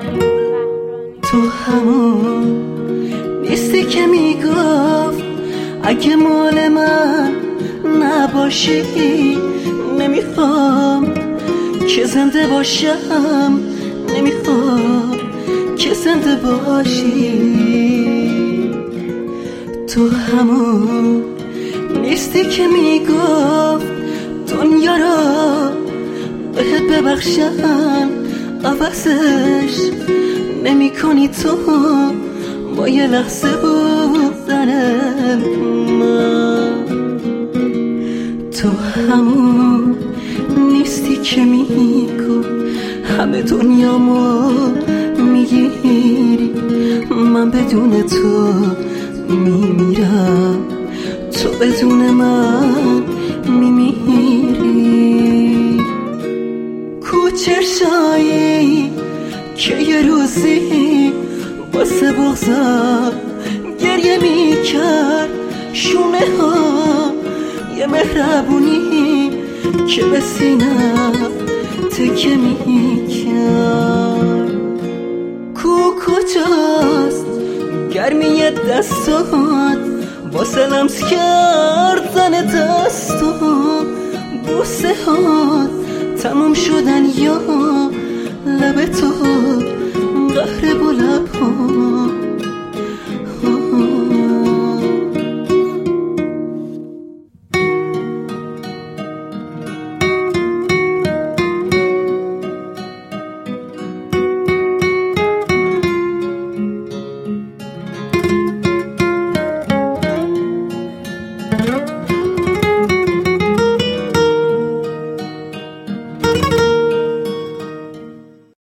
تو همون نیستی که میگفت اگه مال من نباشی نمیخوام که زنده باشم، نمیخوام که زنده باشی. تو همون نیستی که میگفت دنیا را بهت ببخشم، عوضش نمی کنی تو با یه لحظه بودن من. تو همون نیستی که میگو همه دنیامو میگیری، من بدون تو میمیرم، تو بدون من میمیری. کوچشایی که یه روزی واسه بغضم گریه میکرد، شونه ها یه مهربونی که به سینم تکه میکرد. کجاست گرمی دستات واسه لمس کردن دستات؟ بوسه هات تموم شدن یا لب تو